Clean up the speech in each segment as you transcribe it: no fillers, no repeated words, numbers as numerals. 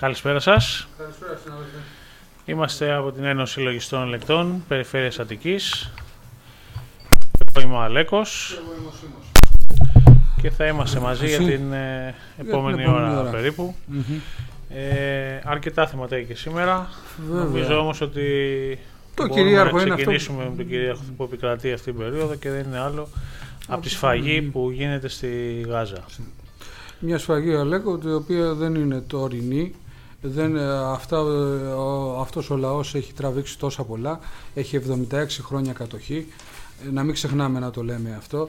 Καλησπέρα σας. Καλησπέρα, συνάδελφε. Είμαστε από την Ένωση Λογιστών Ελεκτών, Περιφέρειας Αττικής. Εγώ είμαι ο Αλέκος και θα είμαστε μαζί για την επόμενη ώρα περίπου. Αρκετά θέματα έχει και σήμερα. Βέβαια. Νομίζω όμως ότι μπορούμε να ξεκινήσουμε με τον κυρίαρχο που επικρατεί αυτή την περίοδο και δεν είναι άλλο από τη σφαγή που γίνεται στη Γάζα. Μια σφαγή, Αλέκο, η οποία δεν είναι τωρινή. Αυτός ο λαός έχει τραβήξει τόσα πολλά. Έχει 76 χρόνια κατοχή. Να μην ξεχνάμε να το λέμε αυτό.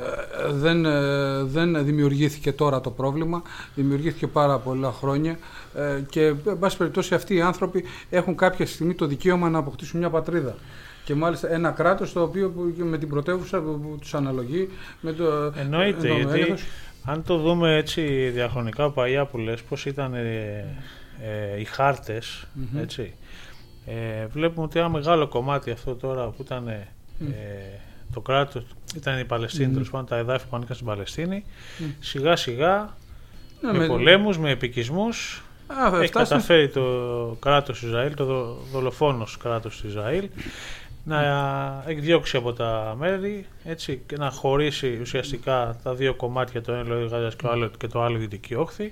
Δεν δημιουργήθηκε τώρα το πρόβλημα. Δημιουργήθηκε πάρα πολλά χρόνια. Και, εν πάση περιπτώσει, αυτοί οι άνθρωποι έχουν κάποια στιγμή το δικαίωμα να αποκτήσουν μια πατρίδα. Και μάλιστα ένα κράτος το οποίο με την πρωτεύουσα που τους αναλογεί. Εννοείται, γιατί αν το δούμε έτσι διαχρονικά παλιά που λες, πώς ήταν οι χάρτες, έτσι, βλέπουμε ότι ένα μεγάλο κομμάτι αυτό τώρα που ήταν το κράτος, ήταν η Παλαιστίνη, τέλος πάντων τα εδάφη που ανήκαν στην Παλαιστίνη, σιγά σιγά με πολέμους, με επικισμούς, έχει καταφέρει το κράτος του Ισραήλ, το δολοφόνος κράτος του Ισραήλ, να εκδιώξει από τα μέρη, έτσι, και να χωρίσει ουσιαστικά τα δύο κομμάτια, το ένα λόγω Γάζας και το άλλο Δυτική Όχθη,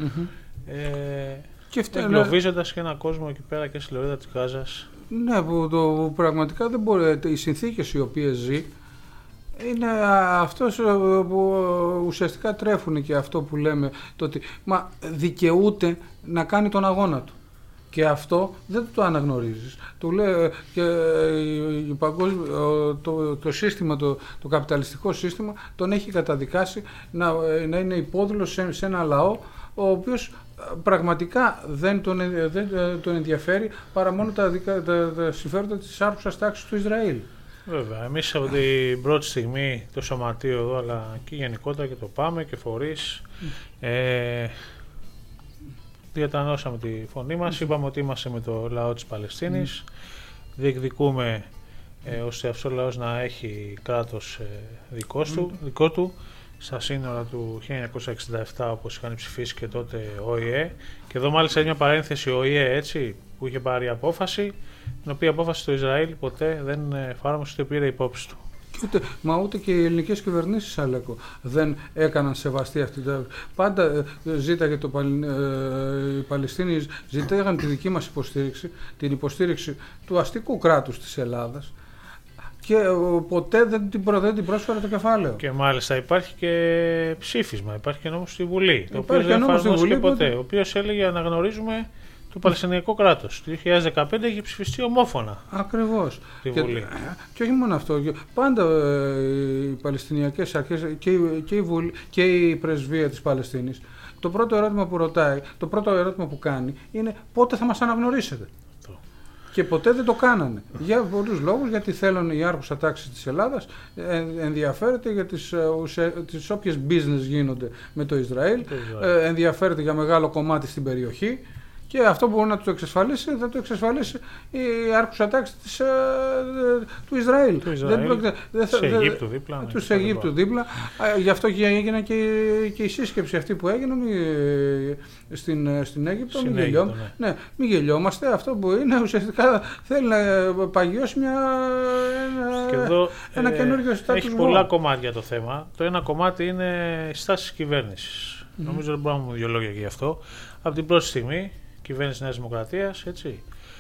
εγκλωβίζοντας και έναν κόσμο εκεί πέρα και στη λωρίδα της Γάζας. Ναι, που πραγματικά δεν μπορεί, οι συνθήκες οι οποίες ζει είναι αυτός που ουσιαστικά τρέφουν και αυτό που λέμε, το ότι δικαιούται να κάνει τον αγώνα του. Και αυτό δεν το αναγνωρίζεις. Το λέει και το σύστημα, το καπιταλιστικό σύστημα τον έχει καταδικάσει να είναι υπόδουλος σε ένα λαό ο οποίος πραγματικά δεν τον ενδιαφέρει παρά μόνο τα συμφέροντα της άρχουσας τάξης του Ισραήλ. Βέβαια, εμείς από την πρώτη στιγμή το σωματείο εδώ, αλλά και γενικότερα και το ΠΑΜΕ και φορείς, διατανώσαμε τη φωνή μας, είπαμε ότι είμαστε με το λαό της Παλαιστίνης, διεκδικούμε ώστε αυτός ο λαός να έχει κράτος δικό του, στα σύνορα του 1967, όπως είχαν ψηφίσει και τότε ΟΗΕ. Και εδώ μάλιστα είναι μια παρένθεση ΟΗΕ, έτσι, που είχε πάρει απόφαση, την οποία απόφαση το Ισραήλ ποτέ δεν εφάρμοσε, ούτε πήρε υπόψη του. Ούτε και οι ελληνικές κυβερνήσεις, Αλέκο, δεν έκαναν σεβαστή αυτή. Πάντα ζήταγε η Παλαιστίνη, ζήταγαν τη δική μας υποστήριξη, την υποστήριξη του αστικού κράτους της Ελλάδας, και ποτέ δεν την πρόσφερε το κεφάλαιο. Και μάλιστα υπάρχει και ψήφισμα, υπάρχει και νόμος στη Βουλή, το οποίο δεν εφαρμόστηκε ποτέ, ο οποίος έλεγε αναγνωρίζουμε το Παλαιστινιακό κράτος. Το 2015 είχε ψηφιστεί ομόφωνα. Ακριβώς. Και όχι μόνο αυτό. Πάντα οι Παλαιστινιακές αρχές και η Βουλή και η Πρεσβεία της Παλαιστίνης, το πρώτο ερώτημα που ρωτάει, το πρώτο ερώτημα που κάνει είναι πότε θα μας αναγνωρίσετε. Και ποτέ δεν το κάνανε. Για πολλούς λόγους, γιατί θέλουν η άρχουσα τάξη της Ελλάδας, ενδιαφέρεται για τις όποιες business γίνονται με το Ισραήλ, ενδιαφέρεται για μεγάλο κομμάτι στην περιοχή, και αυτό που μπορεί να το εξασφαλίσει, θα το εξασφαλίσει η άρχουσα τάξη του Ισραήλ. Της Αιγύπτου δίπλα. Της Αιγύπτου δίπλα. Γι' αυτό και έγινε και η σύσκεψη αυτή που έγινε στην Αίγυπτο. Μην γελιόμαστε. Αυτό που είναι ουσιαστικά θέλει να παγιώσει ένα καινούργιο status quo. Έχει πολλά κομμάτια το θέμα. Το ένα κομμάτι είναι η στάση της κυβέρνησης. Νομίζω δεν μπορούμε να πούμε δύο λόγια γι' αυτό. Από την πρώτη στιγμή, κυβέρνηση Νέας Δημοκρατίας, έτσι,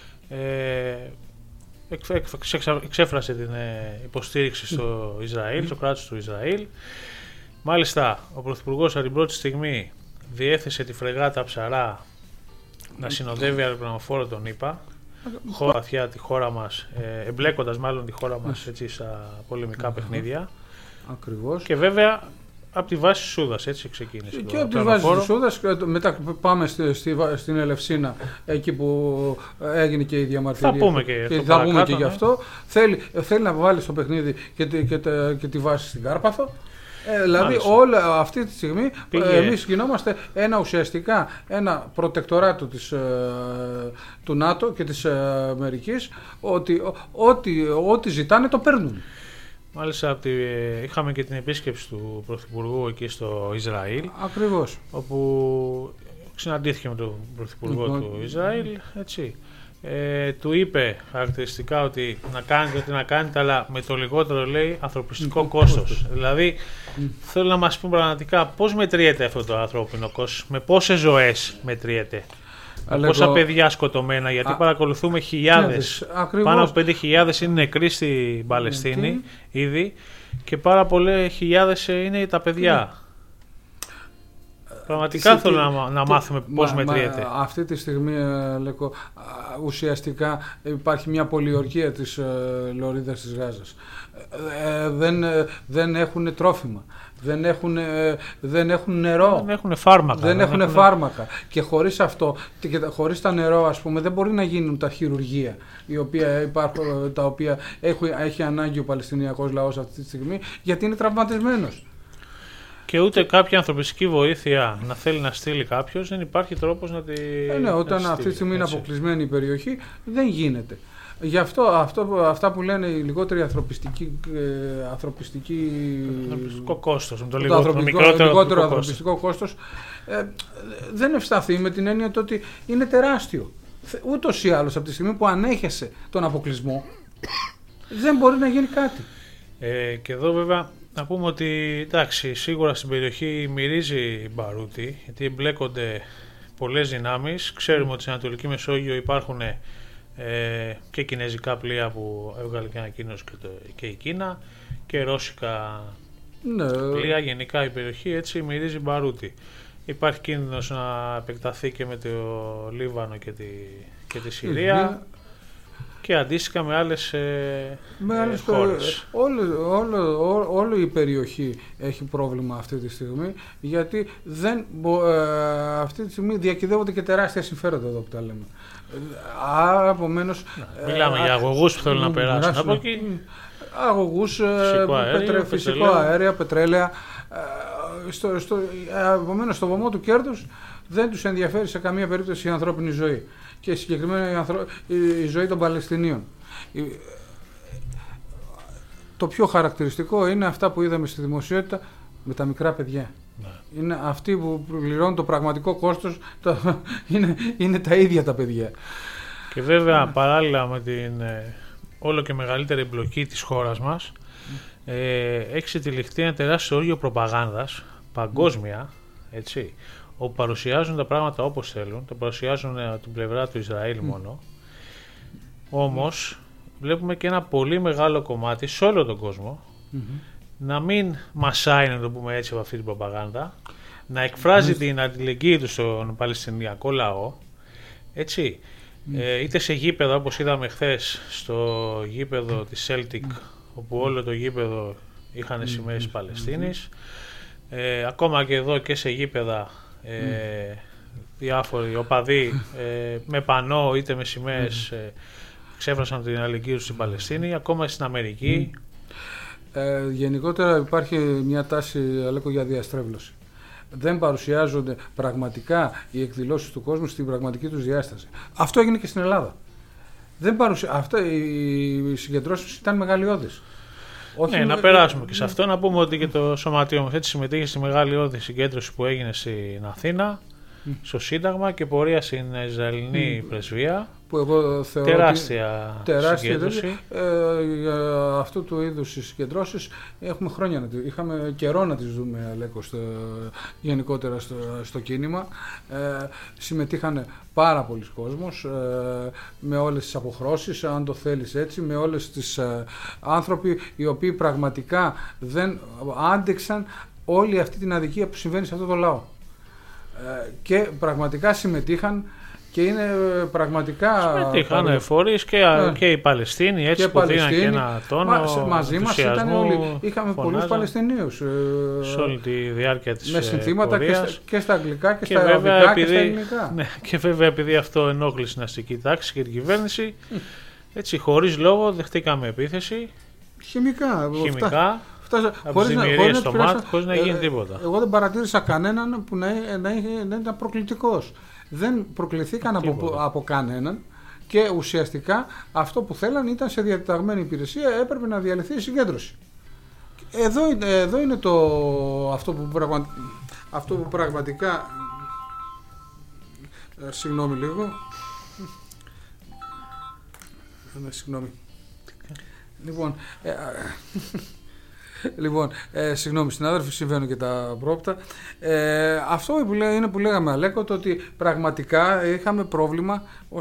εξέφρασε την υποστήριξη στο Ισραήλ, στο κράτος του Ισραήλ. Μάλιστα, ο Πρωθυπουργός από την πρώτη στιγμή διέθεσε τη φρεγάτα Ψαρά να συνοδεύει αεροπλανοφόρο τον ΗΠΑ, βαθιά τη χώρα μας, εμπλέκοντας μάλλον τη χώρα μας, έτσι, στα πολεμικά παιχνίδια. Ακριβώς. Και βέβαια από τη βάση της Σούδας, έτσι ξεκίνησε. Και από τη βάση της Σούδας, μετά πάμε στην Ελευσίνα, εκεί που έγινε και η διαμαρτυρία. Θα πούμε και γι' αυτό. Θέλει να βάλει στο παιχνίδι και τη βάση στην Κάρπαθο. Δηλαδή όλα αυτή τη στιγμή εμείς γινόμαστε ουσιαστικά ένα προτεκτοράτο του ΝΑΤΟ και της Αμερικής, ότι ό,τι ζητάνε το παίρνουν. Μάλιστα είχαμε και την επίσκεψη του Πρωθυπουργού εκεί στο Ισραήλ. Ακριβώς. Όπου συναντήθηκε με τον Πρωθυπουργό του Ισραήλ, έτσι. Του είπε χαρακτηριστικά ότι να κάνετε ό,τι να κάνετε, αλλά με το λιγότερο, λέει, ανθρωπιστικό κόστος. Δηλαδή, θέλω να μας πούμε πραγματικά πώς μετριέται αυτό το ανθρώπινο κόστος, με πόσες ζωές μετριέται. Πόσα παιδιά σκοτωμένα, γιατί παρακολουθούμε χιλιάδες, πάνω από 5.000 είναι νεκροί στην Παλαιστίνη ήδη και πάρα πολλές χιλιάδες είναι τα παιδιά. Πραγματικά θέλω να μάθουμε πώς μετριέται. Αυτή τη στιγμή, Λέκο, ουσιαστικά υπάρχει μια πολιορκία της λωρίδας της Γάζας. Δεν έχουν τρόφιμα. Δεν έχουν νερό. Δεν έχουν φάρμακα. Δεν έχουν φάρμακα. Και χωρίς αυτό, και χωρίς τα νερό, ας πούμε, δεν μπορεί να γίνουν τα χειρουργεία τα οποία έχει ανάγκη ο Παλαιστινιακός λαός αυτή τη στιγμή, γιατί είναι τραυματισμένος. Και ούτε κάποια ανθρωπιστική βοήθεια να θέλει να στείλει κάποιος, δεν υπάρχει τρόπος να τη. Ναι, όταν αυτή τη στιγμή είναι αποκλεισμένη η περιοχή, δεν γίνεται. Γι' αυτό αυτά που λένε οι λιγότεροι ανθρωπιστικό κόστος, το λιγότερο ανθρωπιστικό κόστος, δεν ευσταθεί με την έννοια ότι είναι τεράστιο. Ούτως ή άλλως από τη στιγμή που ανέχεσαι τον αποκλεισμό, δεν μπορεί να γίνει κάτι. Και εδώ βέβαια να πούμε ότι εντάξει, σίγουρα στην περιοχή μυρίζει μπαρούτι, γιατί εμπλέκονται πολλές δυνάμεις. Ξέρουμε ότι στην Ανατολική Μεσόγειο υπάρχουν και κινέζικα πλοία που έβγαλε και ανακοίνωση και η Κίνα και ρώσικα πλοία. Γενικά η περιοχή έτσι μυρίζει μπαρούτι. Υπάρχει κίνδυνος να επεκταθεί και με το Λίβανο και τη Συρία. Και αντίστοιχα με άλλες χώρες. Όλη η περιοχή έχει πρόβλημα αυτή τη στιγμή, γιατί αυτή τη στιγμή διακυδεύονται και τεράστια συμφέροντα εδώ που τα λέμε. Άρα, επομένως, μιλάμε για αγωγούς που θέλουν να περάσουν από εκεί. Αγωγούς, φυσικό αέρια, πετρέλαια. Επομένως, στο βωμό του κέρδους δεν τους ενδιαφέρει σε καμία περίπτωση η ανθρώπινη ζωή. Και συγκεκριμένα η ζωή των Παλαιστινίων. Το πιο χαρακτηριστικό είναι αυτά που είδαμε στη δημοσιότητα με τα μικρά παιδιά. Ναι. Είναι αυτοί που πληρώνουν το πραγματικό κόστος, είναι τα ίδια τα παιδιά. Και βέβαια παράλληλα με την όλο και μεγαλύτερη εμπλοκή της χώρας μας, έχει συντυλιχθεί ένα τεράστιο όργιο προπαγάνδας παγκόσμια, έτσι, όπου παρουσιάζουν τα πράγματα όπως θέλουν, τα παρουσιάζουν από την πλευρά του Ισραήλ μόνο. Όμως βλέπουμε και ένα πολύ μεγάλο κομμάτι σε όλο τον κόσμο να μην μασάει, να το πούμε έτσι, από αυτή την προπαγάνδα, να εκφράζει την αλληλεγγύη του στον Παλαιστινιακό λαό, έτσι, είτε σε γήπεδα όπως είδαμε χθες στο γήπεδο της Celtic, όπου όλο το γήπεδο είχαν σημαίες της Παλαιστίνης, ακόμα και εδώ και σε γήπεδα διάφοροι οπαδοί με πανό είτε με σημαίες εξέφρασαν την αλληλεγγύη τους στην Παλαιστίνη, ακόμα στην Αμερική. Γενικότερα υπάρχει μια τάση, Αλέκο, για διαστρέβλωση. Δεν παρουσιάζονται πραγματικά οι εκδηλώσεις του κόσμου στην πραγματική τους διάσταση. Αυτό έγινε και στην Ελλάδα. Οι συγκεντρώσεις ήταν μεγαλειώδεις. Ναι, να περάσουμε και σε αυτό, να πούμε ότι και το Σωματείο μας έτσι συμμετείχε στη μεγάλη συγκέντρωση που έγινε στην Αθήνα, στο Σύνταγμα και πορεία στην Ισραηλινή πρεσβεία. Που εγώ θεωρώ τεράστια συγκέντρωση. Για αυτού του είδους τις συγκεντρώσεις είχαμε καιρό να τις δούμε, Αλέκο, γενικότερα στο κίνημα. Συμμετείχαν πάρα πολλοί κόσμος, με όλες τις αποχρώσεις, αν το θέλεις έτσι, με όλες τις άνθρωποι οι οποίοι πραγματικά δεν άντεξαν όλη αυτή την αδικία που συμβαίνει σε αυτό το λαό. Και πραγματικά συμμετείχαν και είναι πραγματικά. Συμμετείχαν φορείς και οι Παλαιστίνοι, έτσι, που δίναν και ένα τόνο. Μαζί μας ήταν όλοι. Είχαμε πολλούς Παλαιστινίους. Σε όλη τη διάρκεια της με συνθήματα πορείας. Και στα αγγλικά και στα αραβικά και στα ελληνικά. Ναι, και βέβαια επειδή αυτό ενόχλησε την αστική τάξη και την κυβέρνηση, έτσι χωρίς λόγο δεχτήκαμε επίθεση. Χημικά. Χωρίς να γίνει τίποτα. Εγώ δεν παρατήρησα κανέναν που να ήταν προκλητικός. Δεν προκληθήκαν από κανέναν και ουσιαστικά αυτό που θέλαν ήταν σε διαταγμένη υπηρεσία, έπρεπε να διαλυθεί η συγκέντρωση. Εδώ είναι αυτό που πραγματικά Συγγνώμη λίγο. Συγγνώμη. Λοιπόν, συγγνώμη συνάδελφοι, συμβαίνουν και τα πρόπτα. Αυτό είναι που λέγαμε, Αλέκο, το ότι πραγματικά είχαμε πρόβλημα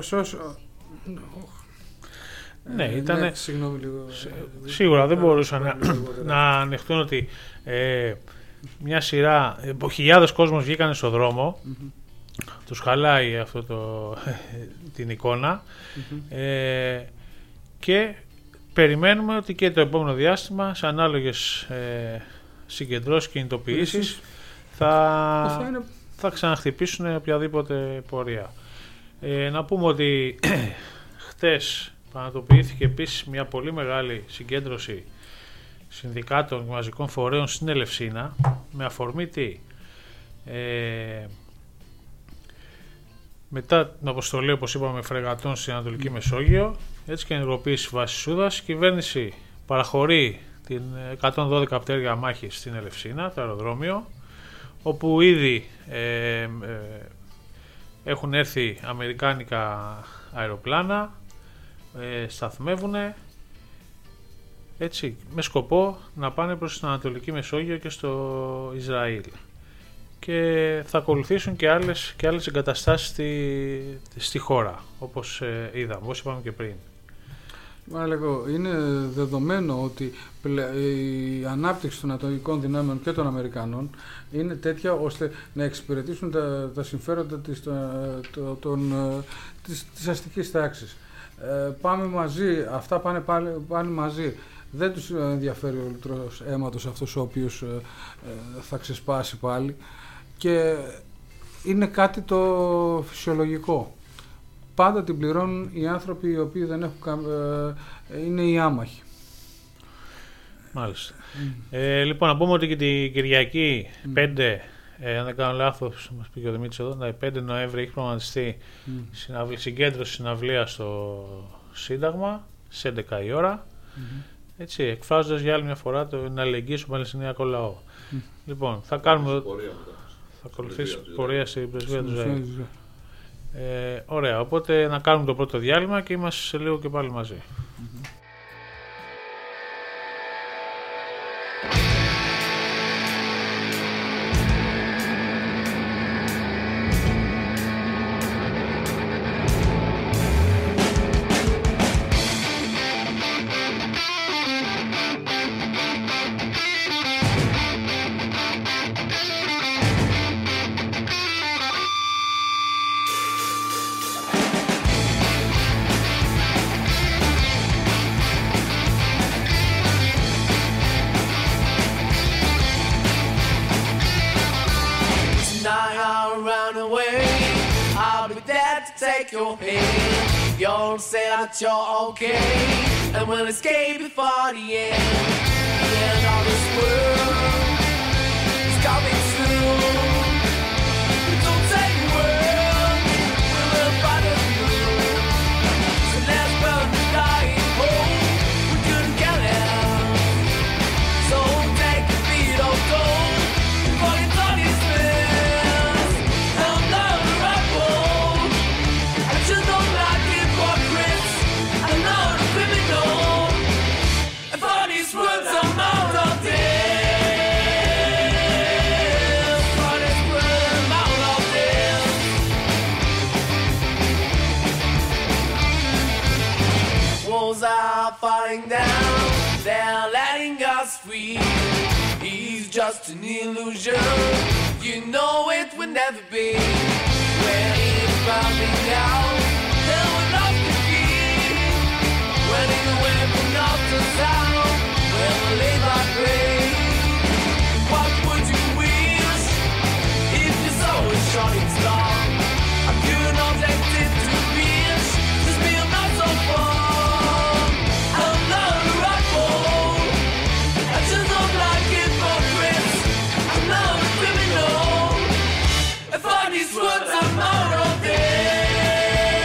ναι, ήταν. Συγγνώμη λίγο. Σίγουρα δεν μπορούσαν να ανεχτούν ότι μια σειρά, χιλιάδες κόσμος βγήκαν στο δρόμο, τους χαλάει αυτό την εικόνα, και περιμένουμε ότι και το επόμενο διάστημα σε ανάλογες συγκεντρώσεις και κινητοποιήσεις θα ξαναχτυπήσουν οποιαδήποτε πορεία. Να πούμε ότι χτες πραγματοποιήθηκε επίσης μια πολύ μεγάλη συγκέντρωση συνδικάτων και μαζικών φορέων στην Ελευσίνα, με αφορμή τι? Μετά την αποστολή, όπως είπαμε, φρεγατών στην Ανατολική Μεσόγειο, έτσι και ενεργοποίηση βάσης Σούδας, η κυβέρνηση παραχωρεί την 112 πτέρυγα μάχης στην Ελευσίνα, το αεροδρόμιο, όπου ήδη έχουν έρθει αμερικάνικα αεροπλάνα, σταθμεύουν, έτσι, με σκοπό να πάνε προς την Ανατολική Μεσόγειο και στο Ισραήλ. Και θα ακολουθήσουν και άλλες εγκαταστάσεις στη χώρα, όπως είδαμε, όπως είπαμε και πριν. Λέγω, είναι δεδομένο ότι η ανάπτυξη των ατομικών δυνάμεων και των Αμερικανών είναι τέτοια ώστε να εξυπηρετήσουν τα συμφέροντα της αστικής τάξης. Πάμε μαζί, αυτά πάνε μαζί. Δεν τους ενδιαφέρει ο λιτρός αίματος αυτός ο οποίος θα ξεσπάσει πάλι, και είναι κάτι το φυσιολογικό. Πάντα την πληρώνουν οι άνθρωποι οι οποίοι δεν έχουν, είναι οι άμαχοι. Μάλιστα. Λοιπόν, να πούμε ότι και την Κυριακή 5, αν δεν κάνω λάθος, μας πήγε ο Δημήτρης εδώ, 5 Νοέμβρη έχει προγραμματιστεί συγκέντρωση συναυλία στο Σύνταγμα σε 11 η ώρα, έτσι, εκφράζοντας για άλλη μια φορά την αλληλεγγύη στον Παλαιστινιακό λαό. Λοιπόν, θα ακολουθήσει πορεία στην πρεσβεία του Ισραήλ. Ωραία, οπότε να κάνουμε το πρώτο διάλειμμα και είμαστε σε λίγο και πάλι μαζί. You're okay, and we'll escape before the end of this world is coming soon. Don't say a word, we will follow you. So let's burn the dying hole, we couldn't get it. So take a beat of gold before you thought it's missed. I'm not a rebel, I just don't like it for Chris. I'm not a criminal, and for these words I'm out of this. For these words I'm out of this. Walls are falling down, they're letting us free. He's just an illusion, you know it will never be. When it's burning down, there will not be. Running away from north to south, where we live our grave. What would you wish if your soul was shorting star? A pure objective to reach, this meal not so far. I'm not a rebel, I just don't like it for Chris. I'm not a criminal, and for these words I'm out of this.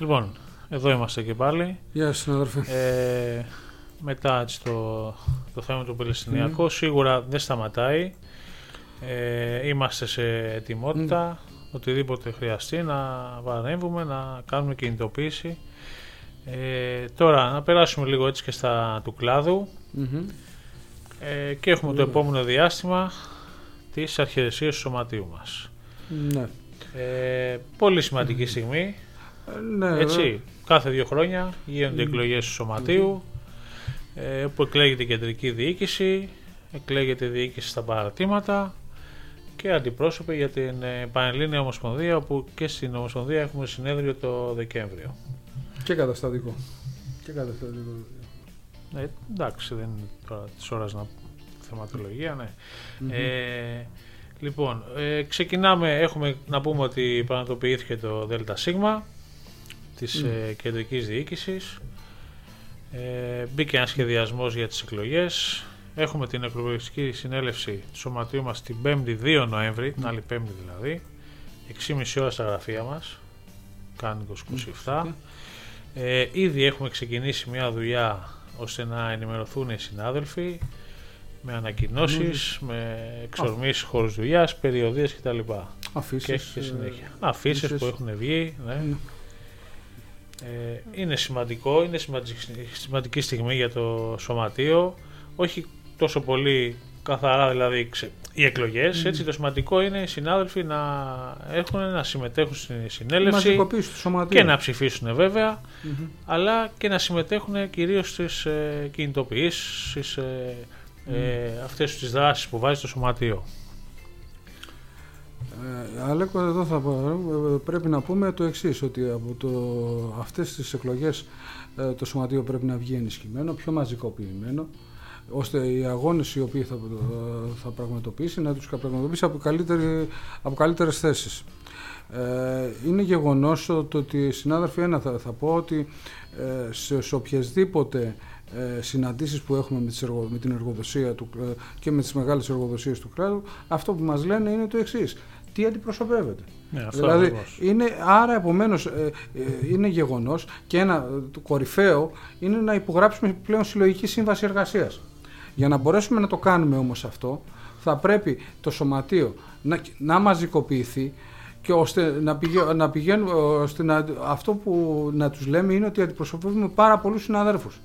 Λοιπόν, εδώ είμαστε και πάλι. Γεια σας, συνάδελφε. Μετά το θέμα του Παλαιστινιακού σίγουρα δεν σταματάει. Είμαστε σε ετοιμότητα, οτιδήποτε χρειαστεί να παρέμβουμε, να κάνουμε κινητοποίηση. Τώρα να περάσουμε λίγο έτσι και στα του κλάδου και έχουμε το επόμενο διάστημα της αρχιερεσίας του σωματείου μας. Ναι. Πολύ σημαντική στιγμή. Ναι, έτσι, κάθε 2 χρόνια γίνονται εκλογές του σωματείου, που εκλέγεται η κεντρική διοίκηση, εκλέγεται η διοίκηση στα παρατήματα και αντιπρόσωποι για την Πανελλήνια Ομοσπονδία, όπου και στην Ομοσπονδία έχουμε συνέδριο το Δεκέμβριο. Και καταστατικό. Εντάξει, δεν είναι τώρα της ώρας να θεματολογία, ναι. Λοιπόν, ξεκινάμε, έχουμε να πούμε ότι πραγματοποιήθηκε το ΔΣ της κεντρικής διοίκησης. Μπήκε ένα σχεδιασμός για τις εκλογές. Έχουμε την εκλογική συνέλευση του σωματείου μας την 5η 2 Νοέμβρη, την άλλη 5η δηλαδή, 6,5 ώρα στα γραφεία μας, κάνει 27. Ήδη έχουμε ξεκινήσει μια δουλειά ώστε να ενημερωθούν οι συνάδελφοι με ανακοινώσεις, με εξορμήσεις χώρους δουλειάς, περιοδίες κτλ. Αφήσεις και συνέχεια. Αφήσεις που έχουν βγει, ναι. Είναι σημαντικό, είναι σημαντική στιγμή για το σωματείο, όχι τόσο πολύ καθαρά δηλαδή οι εκλογές, έτσι, το σημαντικό είναι οι συνάδελφοι να συμμετέχουν στη συνέλευση και να ψηφίσουν βέβαια, αλλά και να συμμετέχουν κυρίως στις κινητοποιήσεις, αυτές τις δράσεις που βάζει το σωματείο. Αλέκο, εδώ πρέπει να πούμε το εξής, ότι από αυτές τις εκλογές το σωματείο πρέπει να βγει ενισχυμένο, πιο μαζικοποιημένο, ώστε οι αγώνες οι οποίοι θα πραγματοποιήσει να τους πραγματοποιήσει από καλύτερες θέσεις. Είναι γεγονός το ότι, συνάδελφοι, θα πω ότι σε οποιασδήποτε συναντήσεις που έχουμε με την εργοδοσία και με τις μεγάλες εργοδοσίες του κράτου, αυτό που μας λένε είναι το εξής: τι αντιπροσωπεύεται. Δηλαδή, άρα επομένως είναι γεγονός, και το κορυφαίο είναι να υπογράψουμε πλέον συλλογική σύμβαση εργασίας. Για να μπορέσουμε να το κάνουμε όμως αυτό, θα πρέπει το σωματείο να μαζικοποιηθεί, και ώστε να πηγαίνουμε, αυτό που να τους λέμε είναι ότι αντιπροσωπεύουμε πάρα πολλούς συναδέρφους.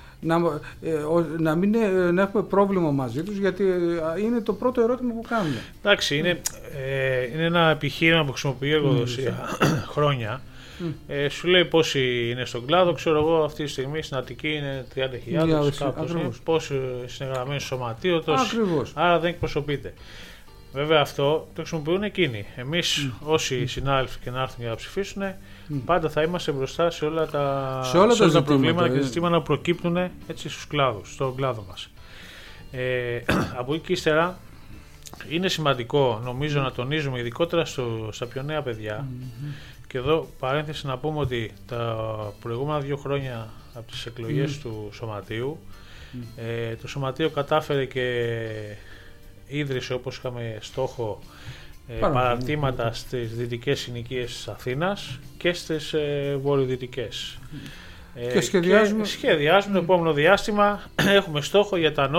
Να έχουμε πρόβλημα μαζί τους, γιατί είναι το πρώτο ερώτημα που κάνουμε. Εντάξει, είναι ένα επιχείρημα που χρησιμοποιεί η εργοδοσία χρόνια. Σου λέει πόσοι είναι στον κλάδο, ξέρω εγώ αυτή τη στιγμή στην Αττική είναι 30.000, πόσοι συνεγραμμένοι στο σωματείο, άρα δεν εκπροσωπείται. Βέβαια αυτό το χρησιμοποιούν εκείνοι. Εμείς όσοι συνάδελφοι και να έρθουν για να ψηφίσουν, πάντα θα είμαστε μπροστά σε όλα τα προβλήματα και ζητήματα που προκύπτουν έτσι στον κλάδο μας. Από εκεί και ύστερα είναι σημαντικό, νομίζω, να τονίζουμε ειδικότερα στα πιο νέα παιδιά. Και εδώ παρένθεση να πούμε ότι τα προηγούμενα 2 χρόνια από τις εκλογές του σωματείου, το σωματείο κατάφερε και ίδρυσε, όπως είχαμε στόχο, παραρτήματα στις δυτικές συνοικίες της Αθήνας και στις βορειοδυτικές. Και σχεδιάζουμε το επόμενο διάστημα, έχουμε στόχο για τα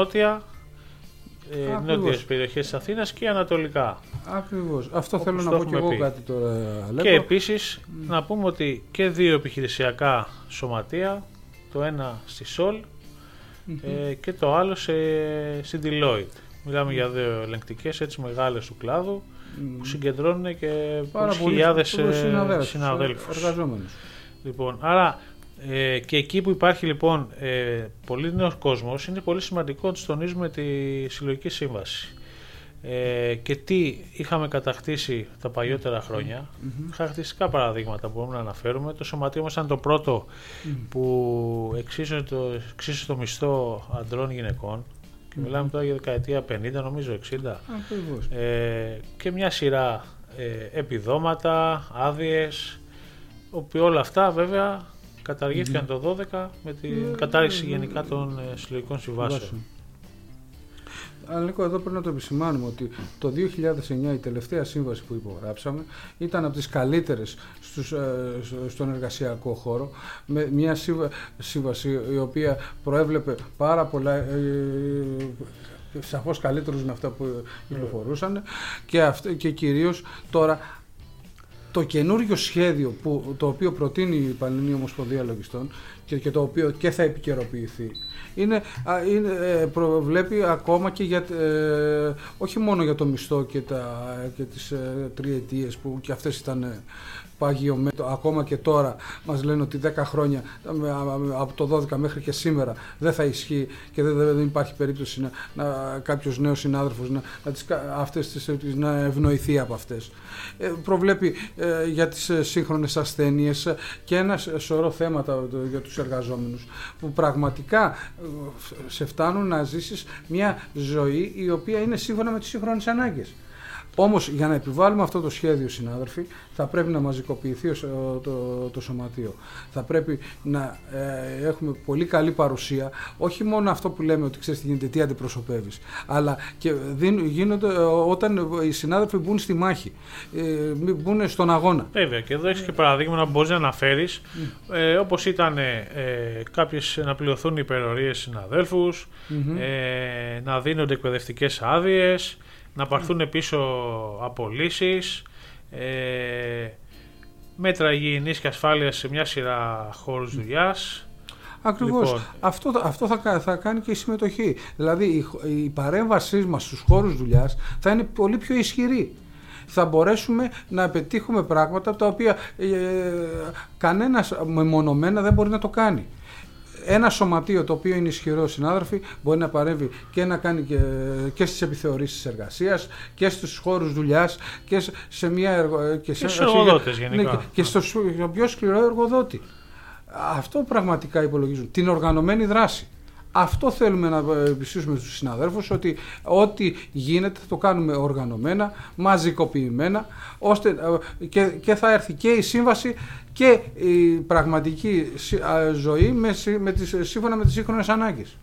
νότιες περιοχές της Αθήνας και ανατολικά. Ακριβώς. Αυτό θέλω να πω και εγώ κάτι τώρα, Αλέκο. Και επίσης να πούμε ότι και 2 επιχειρησιακά σωματεία, το ένα στη ΣΟΛ και το άλλο στην Deloitte. Μιλάμε για 2 ελεγκτικές έτσι μεγάλες του κλάδου, που συγκεντρώνουν και χιλιάδες συναδέλφους. Εργαζόμενους. Λοιπόν, άρα και εκεί που υπάρχει λοιπόν πολύ νέος κόσμος, είναι πολύ σημαντικό να τους τονίζουμε τη συλλογική σύμβαση. Και τι είχαμε κατακτήσει τα παλιότερα χρόνια, χαρακτηριστικά παραδείγματα που μπορούμε να αναφέρουμε. Το σωματείο μας ήταν το πρώτο που εξίσωσε το μισθό ανδρών γυναικών. Και μιλάμε τώρα για δεκαετία 50, νομίζω 60. Και μια σειρά επιδόματα, άδειες, όπου όλα αυτά βέβαια καταργήθηκαν το 2012 με την κατάργηση γενικά των συλλογικών συμβάσεων. Αλλά Νίκο, εδώ πρέπει να το επισημάνουμε ότι το 2009 η τελευταία σύμβαση που υπογράψαμε ήταν από τις καλύτερες στον εργασιακό χώρο, με μια σύμβαση η οποία προέβλεπε πάρα πολλά, σαφώς καλύτερους με αυτά που κυκλοφορούσαν και κυρίως τώρα το καινούριο σχέδιο το οποίο προτείνει η Πανελληνική Ομοσπονδία Λογιστών και το οποίο και θα επικαιροποιηθεί προβλέπει ακόμα και για, όχι μόνο για το μισθό και τις τριετίες που και αυτές ήταν πάγιο, ακόμα και τώρα μας λένε ότι 10 χρόνια από το 12 μέχρι και σήμερα δεν θα ισχύει και δεν υπάρχει περίπτωση κάποιος νέος συνάδελφος να ευνοηθεί από αυτές. Προβλέπει για τις σύγχρονες ασθένειες και ένα σωρό θέματα για τους εργαζόμενους που πραγματικά σε φτάνουν να ζήσεις μια ζωή η οποία είναι σύμφωνα με τις σύγχρονες ανάγκες. Όμως για να επιβάλλουμε αυτό το σχέδιο, συνάδελφοι, θα πρέπει να μαζικοποιηθεί το σωματείο. Θα πρέπει να έχουμε πολύ καλή παρουσία, όχι μόνο αυτό που λέμε ότι ξέρεις τι γίνεται, τι αντιπροσωπεύεις, αλλά και γίνονται όταν οι συνάδελφοι μπουν στη μάχη, μπουν στον αγώνα. Βέβαια, και εδώ έχεις και παραδείγματα που μπορείς να αναφέρεις, όπως ήταν κάποιες να πληρωθούν υπερορίες συναδέλφους, να δίνονται εκπαιδευτικές άδειες, να πάρθουν πίσω απολύσεις, μέτρα υγιεινής και ασφάλειας σε μια σειρά χώρους δουλειάς. Ακριβώς. Λοιπόν, αυτό θα κάνει και η συμμετοχή. Δηλαδή η παρέμβασή μας στους χώρους δουλειάς θα είναι πολύ πιο ισχυρή. Θα μπορέσουμε να πετύχουμε πράγματα τα οποία κανένας μεμονωμένα δεν μπορεί να το κάνει. Ένα σωματείο το οποίο είναι ισχυρό, συνάδελφοι, μπορεί να παρέμβει και να κάνει και στις επιθεωρήσεις εργασίας και στους χώρους δουλειάς και σε μια και στους εργοδότες γενικά. Και στο πιο σκληρό εργοδότη. Αυτό πραγματικά υπολογίζουν. Την οργανωμένη δράση. Αυτό θέλουμε να επισήσουμε στους συναδέλφους, ότι ό,τι γίνεται θα το κάνουμε οργανωμένα, μαζικοποιημένα, ώστε και θα έρθει και η σύμβαση και η πραγματική ζωή σύμφωνα με τις σύγχρονες ανάγκες.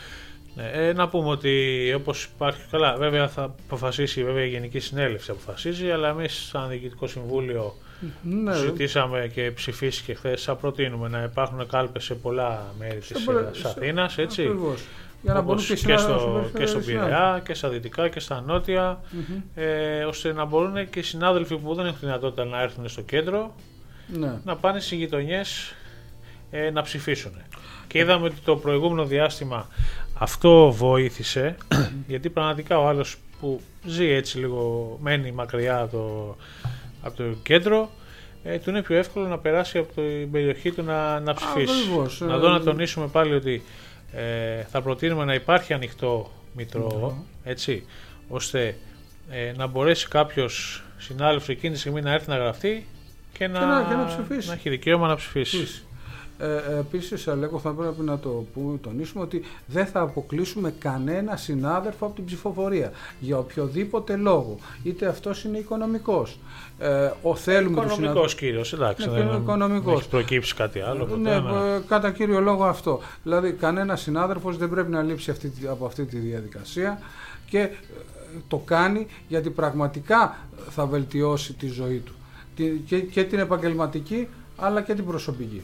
Να πούμε ότι όπως υπάρχει, καλά βέβαια θα αποφασίσει, βέβαια η Γενική Συνέλευση αποφασίζει, αλλά εμείς σαν Διοικητικό Συμβούλιο ζητήσαμε και ψηφίστηκε χθες, θα προτείνουμε να υπάρχουν κάλπες σε πολλά μέρη της Αθήνας, έτσι. Ακριβώς. Για να όπως και στο Πειραιά και στα δυτικά και στα νότια, ώστε να μπορούν και οι συνάδελφοι που δεν έχουν δυνατότητα να έρθουν στο κέντρο να πάνε στις γειτονιές να ψηφίσουν. Και είδαμε ότι το προηγούμενο διάστημα αυτό βοήθησε, γιατί πραγματικά ο άλλος που ζει έτσι λίγο, μένει μακριά από το κέντρο, του είναι πιο εύκολο να περάσει από την περιοχή του να ψηφίσει. Να δω να τονίσουμε πάλι ότι θα προτείνουμε να υπάρχει ανοιχτό μητρό, έτσι, ώστε να μπορέσει κάποιος συνάδελφος εκείνη τη στιγμή να έρθει να γραφτεί και να έχει δικαίωμα να ψηφίσει. Επίσης, Αλέκο, θα πρέπει να τονίσουμε ότι δεν θα αποκλείσουμε κανένα συνάδελφο από την ψηφοφορία για οποιοδήποτε λόγο. Είτε αυτός είναι οικονομικός. Οικονομικός κύριος, εντάξει, δεν έχει προκύψει κάτι άλλο. Κατά κύριο λόγο αυτό. Δηλαδή, κανένα συνάδελφος δεν πρέπει να λείψει από αυτή τη διαδικασία και το κάνει γιατί πραγματικά θα βελτιώσει τη ζωή του. Και την επαγγελματική αλλά και την προσωπική.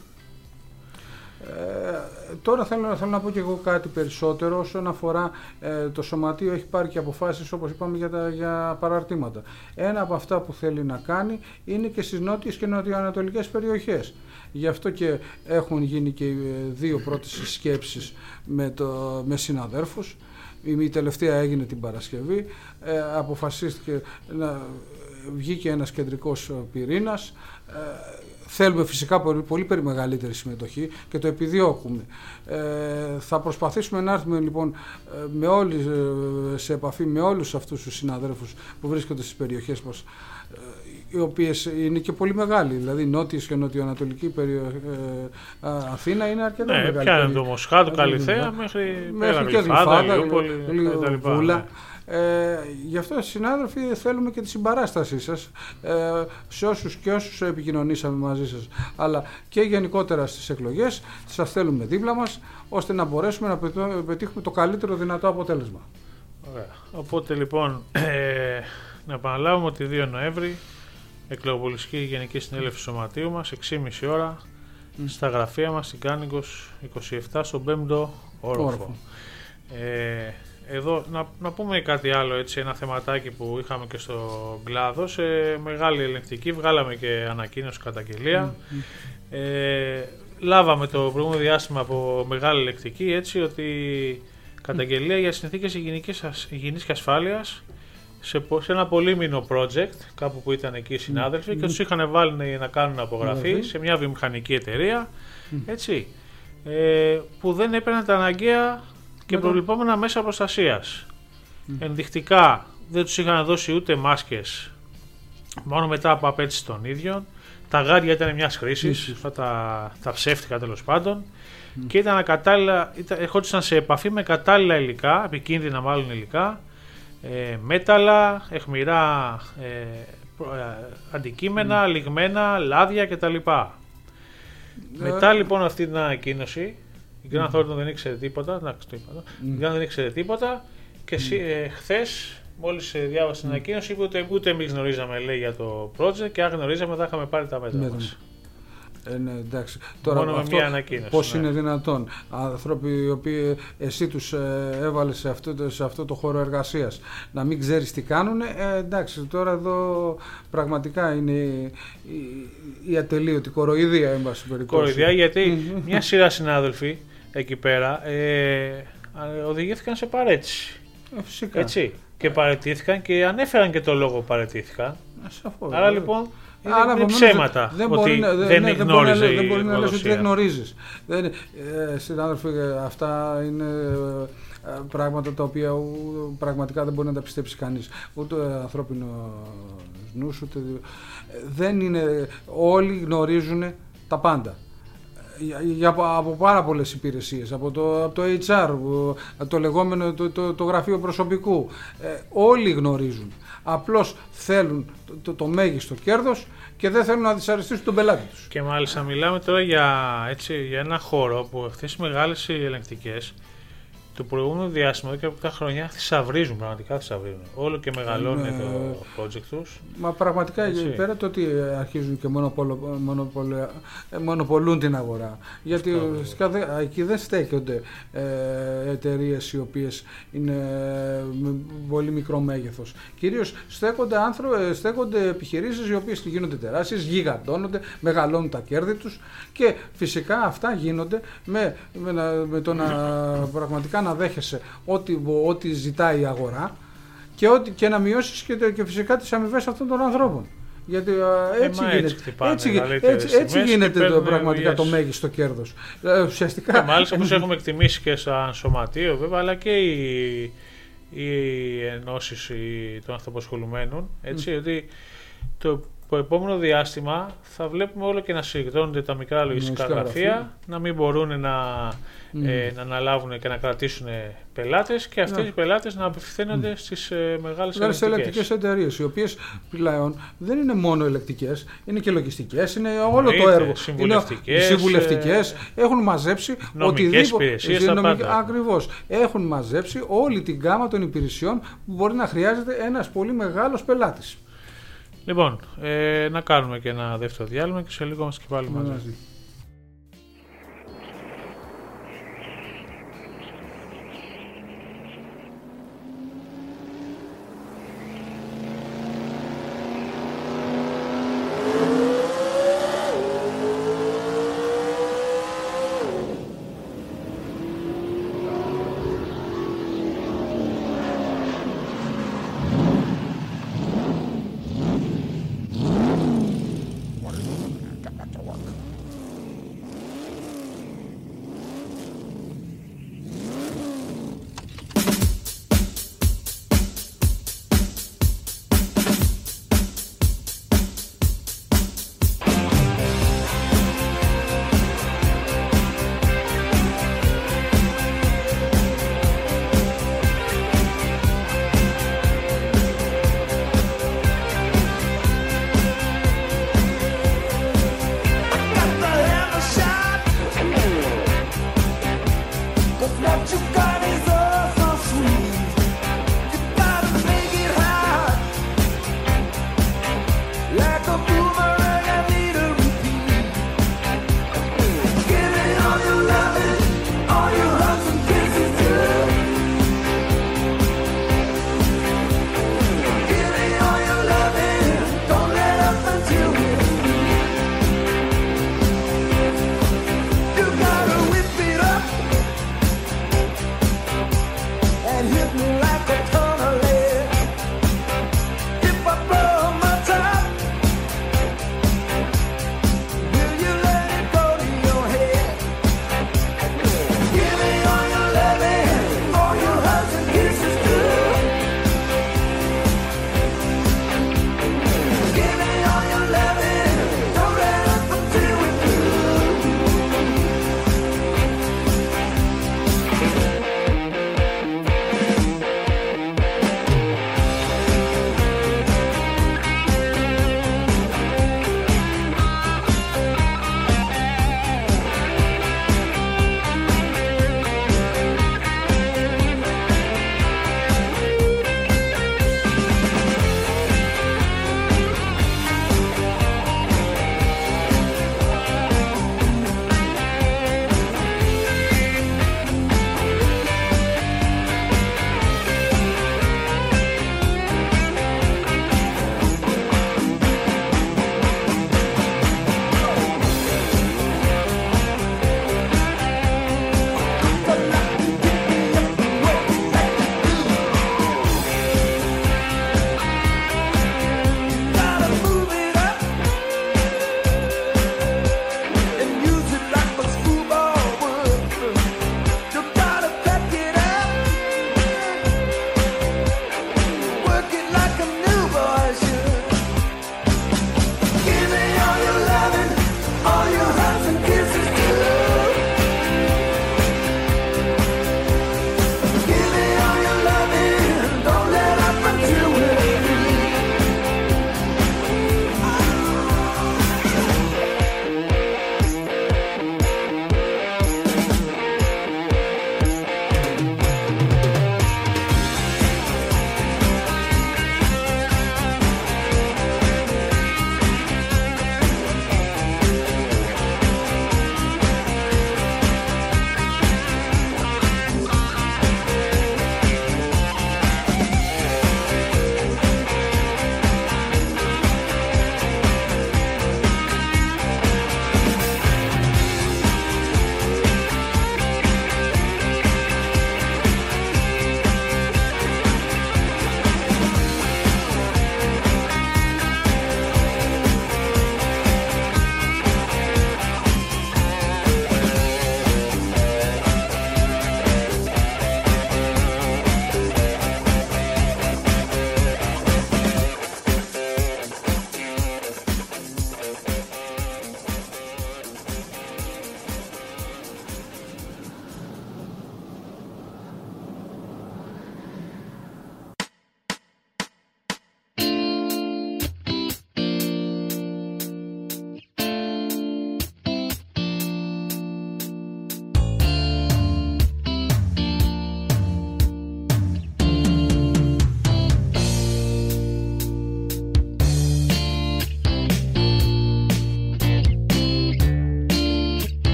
Τώρα θέλω να πω και εγώ κάτι περισσότερο όσον αφορά το σωματείο. Έχει πάρει και αποφάσεις, όπως είπαμε, για παραρτήματα. Ένα από αυτά που θέλει να κάνει είναι και στις νότιες και νοτιοανατολικές περιοχές. Γι' αυτό και έχουν γίνει και δύο πρώτες συσκέψεις με συναδέρφους. Η τελευταία έγινε την Παρασκευή. Αποφασίστηκε βγήκε ένας κεντρικός πυρήνας. Θέλουμε φυσικά πολύ μεγαλύτερη συμμετοχή και το επιδιώκουμε. Θα προσπαθήσουμε να έρθουμε λοιπόν σε επαφή με όλους αυτούς τους συναδέλφους που βρίσκονται στις περιοχές μας, οι οποίες είναι και πολύ μεγάλοι, δηλαδή νότιες και νοτιοανατολική Αθήνα είναι αρκετά μεγάλη. Πιάνε το Μοσχάτο, Καλυθέα μέχρι και Γλυφάδα, Βούλα. Γι' αυτό, συνάδελφοι, θέλουμε και τη συμπαράστασή σας σε όσους επικοινωνήσαμε μαζί σας, αλλά και γενικότερα στις εκλογές. Σας θέλουμε δίπλα μας ώστε να μπορέσουμε να πετύχουμε το καλύτερο δυνατό αποτέλεσμα. Ωραία. Οπότε λοιπόν, να επαναλάβουμε ότι 2 Νοέμβρη, εκλογοβουλευτική Γενική Συνέλευση Σωματείου μας, 6.30 ώρα, στα γραφεία μας, στην Κάνικος 27, στον 5ο όροφο. Εδώ να πούμε κάτι άλλο, έτσι, ένα θεματάκι που είχαμε και στο κλάδο. Σε μεγάλη ελεγκτική βγάλαμε και ανακοίνωση καταγγελία. Λάβαμε το προηγούμενο διάστημα από μεγάλη ελεγκτική, έτσι, ότι καταγγελία για συνθήκες υγιεινής και ασφάλειας σε ένα πολύμηνο project, κάπου που ήταν εκεί οι συνάδελφοι, και τους είχαν βάλει να κάνουν απογραφή σε μια βιομηχανική εταιρεία, έτσι, που δεν έπαιρνε τα αναγκαία και προβλεπόμενα μέσα προστασίας. Ενδεικτικά δεν τους είχαν δώσει ούτε μάσκες, μόνο μετά από απέτηση των ίδιων. Τα γάρια ήταν μιας χρήσης, τα ψεύτικα τέλος πάντων, και ήταν ακατάλληλα, ερχόντουσαν σε επαφή με κατάλληλα υλικά, επικίνδυνα μάλλον υλικά, μέταλλα, αιχμηρά αντικείμενα, λιγμένα, λάδια κτλ. Μετά λοιπόν αυτή την ανακοίνωση, η Grant Thornton δεν ήξερε τίποτα, και χθες, μόλις διάβασε την ανακοίνωση, είπε ότι ούτε εμείς γνωρίζαμε, λέει, για το project, και αν γνωρίζαμε θα είχαμε πάρει τα μέτρα μας. Ναι, εντάξει. Τώρα, μόνο με μια ανακοίνωση. Πώς είναι δυνατόν άνθρωποι οι οποίοι εσύ τους έβαλες σε αυτό το χώρο εργασίας να μην ξέρεις τι κάνουν? Εντάξει, τώρα εδώ πραγματικά είναι η ατελείωτη κοροϊδία, εν πάση περιπτώσει. Κοροϊδία, γιατί μια σειρά συνάδελφοι εκεί πέρα οδηγήθηκαν σε παρέτηση. Φυσικά. Έτσι. Και παραιτήθηκαν και ανέφεραν και το λόγο παραιτήθηκαν. Άρα λοιπόν είναι ψέματα ότι δεν γνώριζε. Δεν μπορεί να λες ότι δεν γνωρίζεις. Συνάδελφοι, αυτά είναι πράγματα τα οποία πραγματικά δεν μπορεί να τα πιστέψει κανείς. Ούτε ανθρώπινο νους, ούτε. Δεν είναι. Όλοι γνωρίζουν τα πάντα. Από πάρα πολλές υπηρεσίες, από το HR, το λεγόμενο το γραφείο προσωπικού. Όλοι γνωρίζουν. Απλώς θέλουν το μέγιστο κέρδος και δεν θέλουν να δυσαρεστήσουν τον πελάτη τους. Και μάλιστα μιλάμε τώρα για ένα χώρο που αυτές οι μεγάλες ελεγκτικές το προηγούμενο διάστημα, εδώ και από τα χρόνια, θησαυρίζουν, πραγματικά θησαυρίζουν. Όλο και μεγαλώνει το project τους. Μα πραγματικά, πέρα το ότι αρχίζουν και μονοπολούν την αγορά. Γιατί εκεί δεν στέκονται εταιρείες οι οποίες είναι με πολύ μικρό μέγεθος. Κυρίως στέκονται επιχειρήσεις οι οποίες γίνονται τεράστιες, γιγαντώνονται, μεγαλώνουν τα κέρδη τους, και φυσικά αυτά γίνονται με το να πραγματικά να δέχεσαι ό,τι ζητάει η αγορά και να μειώσεις και φυσικά τις αμοιβές αυτών των ανθρώπων. Γιατί έτσι γίνεται πραγματικά το μέγιστο κέρδος. Ουσιαστικά. Μάλιστα, όπως έχουμε εκτιμήσει και σαν σωματείο, βέβαια, αλλά και οι ενώσεις των αυτοαπασχολουμένων, έτσι, ότι το επόμενο διάστημα θα βλέπουμε όλο και να συρρυκνώνονται τα μικρά λογιστικά γραφεία, να μην μπορούν να αναλάβουν και να κρατήσουν πελάτες, και αυτοί οι πελάτες να απευθύνονται στις μεγάλες ελεκτικές εταιρείες, οι οποίες πλέον δεν είναι μόνο ελεκτικές, είναι και λογιστικές, είναι όλο το έργο. Συμβουλευτικές, έχουν μαζέψει νομικές υπηρεσίες, ακριβώς. Έχουν μαζέψει όλη την γκάμα των υπηρεσιών που μπορεί να χρειάζεται ένας πολύ μεγάλος πελάτης. Λοιπόν, να κάνουμε και ένα δεύτερο διάλειμμα και σε λίγο μας και πάλι μαζί.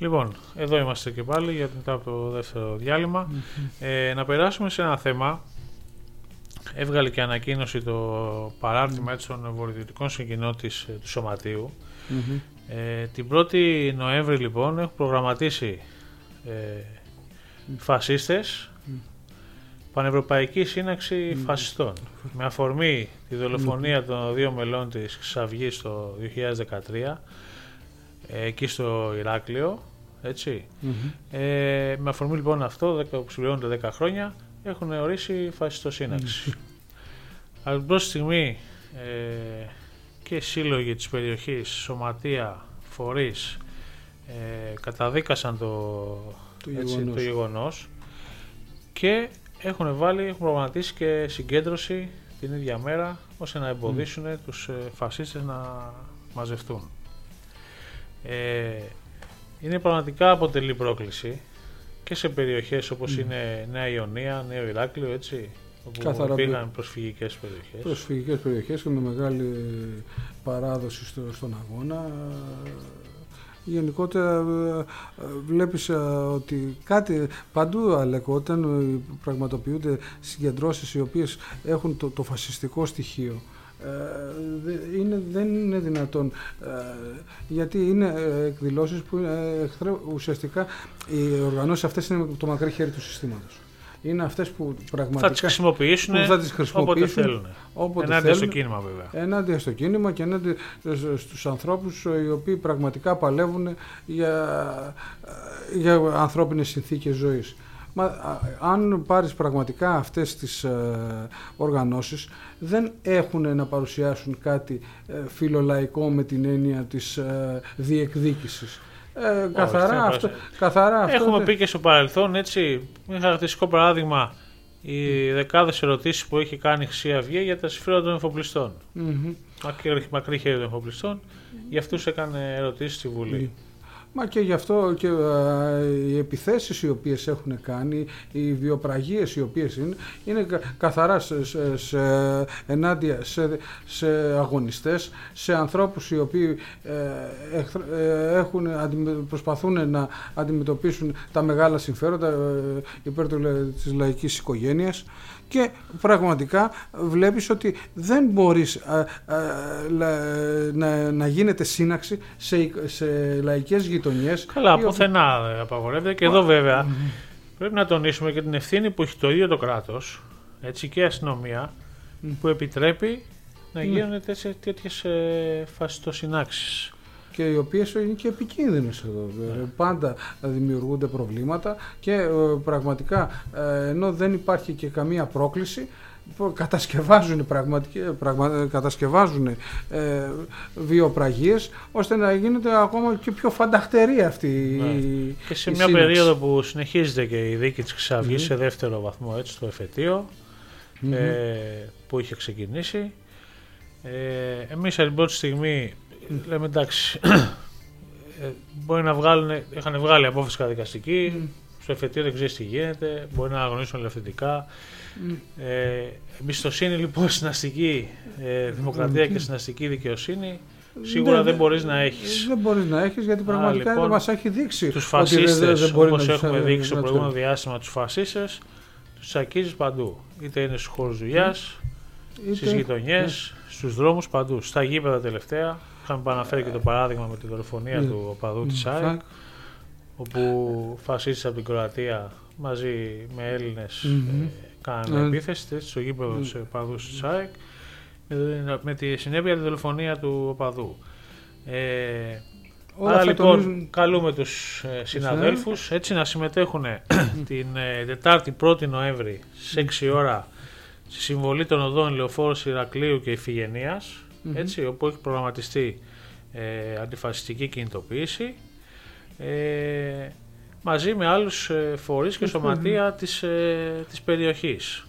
Λοιπόν, εδώ είμαστε και πάλι για μετά από το δεύτερο διάλειμμα. Να περάσουμε σε ένα θέμα. Έβγαλε και ανακοίνωση το παράρτημα των βορειοδυτικών συγκοινών του Σωματείου. Την 1η Νοέμβρη λοιπόν έχουν προγραμματίσει φασίστες Πανευρωπαϊκή Σύναξη Φασιστών με αφορμή τη δολοφονία των 2 μελών της Χρυσής Αυγής το 2013 εκεί στο Ηράκλειο, έτσι. Με αφορμή λοιπόν αυτό που συμπληρώνονται 10 χρόνια έχουν ορίσει φασιστοσύναξη. Από την πρώτη στιγμή και σύλλογοι της περιοχής, σωματεία, φορείς καταδίκασαν το γεγονός και έχουν προγραμματίσει και συγκέντρωση την ίδια μέρα ώστε να εμποδίσουν τους φασίστες να μαζευτούν. Είναι πραγματικά αποτελεί πρόκληση και σε περιοχές όπως είναι Νέα Ιωνία, Νέο Ηράκλειο, έτσι, όπου πήγαν προσφυγικές περιοχές. Προσφυγικές περιοχές και με μεγάλη παράδοση στον αγώνα. Γενικότερα βλέπεις ότι κάτι παντού, Αλέκο, όταν πραγματοποιούνται συγκεντρώσεις οι οποίες έχουν το φασιστικό στοιχείο, δεν είναι δυνατόν, γιατί είναι εκδηλώσεις που ουσιαστικά οι οργανώσεις αυτές είναι το μακρύ χέρι του συστήματος. Είναι αυτές που πραγματικά θα τις χρησιμοποιήσουν όποτε θέλουν. Ενάντια στο κίνημα, βέβαια. Ενάντια στο κίνημα και ενάντια στους ανθρώπους οι οποίοι πραγματικά παλεύουν για ανθρώπινες συνθήκες ζωής. Αν πάρεις πραγματικά αυτές τις οργανώσεις, δεν έχουν να παρουσιάσουν κάτι φιλολαϊκό με την έννοια της διεκδίκησης. Καθαρά αυτό. Έχουμε πει και στο παρελθόν, έτσι, ένα χαρακτηριστικό παράδειγμα, οι δεκάδες ερωτήσεις που έχει κάνει η Χρυσή Αυγή για τα συμφέροντα των εφοπλιστών. Μακρύ χέρι των εφοπλιστών, για αυτούς έκανε ερωτήσεις στη Βουλή. Μα και γι' αυτό και οι επιθέσεις οι οποίες έχουν κάνει, οι βιοπραγίες οι οποίες είναι καθαρά ενάντια σε αγωνιστές, σε ανθρώπους οι οποίοι προσπαθούν να αντιμετωπίσουν τα μεγάλα συμφέροντα υπέρ της λαϊκής οικογένειας. Και πραγματικά βλέπεις ότι δεν μπορείς να γίνεται σύναξη σε λαϊκές γειτονιές. Καλά, πουθενά απαγορεύεται. Και εδώ βέβαια πρέπει να τονίσουμε και την ευθύνη που έχει το ίδιο το κράτος, έτσι, και η αστυνομία, που επιτρέπει να γίνουν τέτοιες φασιστοσυνάξεις. Και οι οποίες είναι και επικίνδυνες εδώ. Πάντα δημιουργούνται προβλήματα και πραγματικά, ενώ δεν υπάρχει και καμία πρόκληση, κατασκευάζουν βιοπραγίες ώστε να γίνεται ακόμα και πιο φανταχτερή αυτή η και σε μια περίοδο που συνεχίζεται και η δίκη της Χρυσής Αυγής σε δεύτερο βαθμό, έτσι, στο εφετείο που είχε ξεκινήσει. Εμείς από την πρώτη στιγμή λέμε εντάξει, μπορεί να είχαν βγάλει απόφαση καταδικαστική, στο εφετείο δεν ξέρεις τι γίνεται, μπορεί να αγωνίσουν ελευθερικά. Εμπιστοσύνη λοιπόν στην αστική δημοκρατία και στην αστική δικαιοσύνη σίγουρα δεν μπορείς να έχεις. Δεν μπορείς να έχεις, γιατί πραγματικά λοιπόν, μας έχει δείξει τους φασίστες, όπως έχουμε δείξει στο προηγούμενο διάστημα, τους φασίστες τους τσακίζεις παντού. Είτε είναι στους χώρους δουλειάς, στις γειτονιές, στους δρόμους, παντού. Στα γήπεδα τελευταία. Είχαμε αναφέρει και το παράδειγμα με τη δολοφονία του οπαδού της ΑΕΚ, όπου φασίστες από την Κροατία μαζί με Έλληνες κάνανε επίθεση στο γήπεδο του οπαδού της ΑΕΚ, με τη συνέπεια τη δολοφονία του οπαδού. Άρα λοιπόν καλούμε τους συναδέλφους έτσι να συμμετέχουν την Τετάρτη 1η Νοέμβρη στις 6 ώρα στη συμβολή των οδών Λεωφόρος, Ηρακλείου και Ιφηγενείας, έτσι, όπου έχει προγραμματιστεί αντιφασιστική κινητοποίηση μαζί με άλλους φορείς και σωματεία της περιοχής.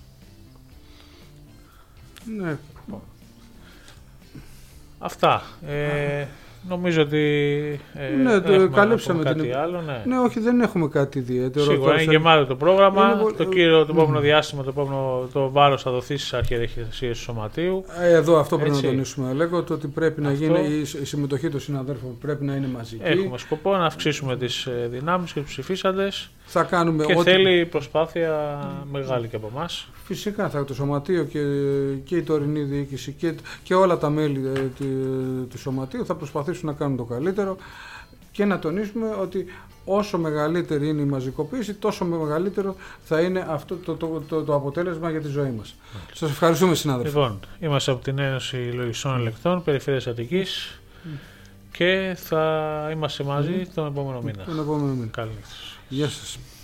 Ναι. Αυτά. Νομίζω ότι καλύψαμε κάτι άλλο. Ναι, όχι, δεν έχουμε κάτι ιδιαίτερο. Σίγουρα είναι γεμάτο το πρόγραμμα. Το επόμενο διάστημα, το βάρος θα δοθεί στις αρχιερεσίες του Σωματείου. Εδώ αυτό πρέπει να τονίσουμε. Λέγω ότι πρέπει να γίνει η συμμετοχή των συναδέλφων, πρέπει να είναι μαζική. Έχουμε σκοπό να αυξήσουμε τις δυνάμεις και τους ψηφίσαντες. Θα κάνουμε και θέλει προσπάθεια μεγάλη και από εμάς. Φυσικά το Σωματείο και η τωρινή διοίκηση και όλα τα μέλη του Σωματείου θα προσπαθήσουν να κάνουν το καλύτερο και να τονίσουμε ότι όσο μεγαλύτερη είναι η μαζικοποίηση, τόσο μεγαλύτερο θα είναι αυτό το αποτέλεσμα για τη ζωή μας. Σας ευχαριστούμε, συνάδελφοι. Λοιπόν, είμαστε από την Ένωση Λογιστών Ελεκτών Περιφέρειας Αττικής και θα είμαστε μαζί τον επόμενο μήνα. Καλή νύχτα. Γεια σας. Γεια σας.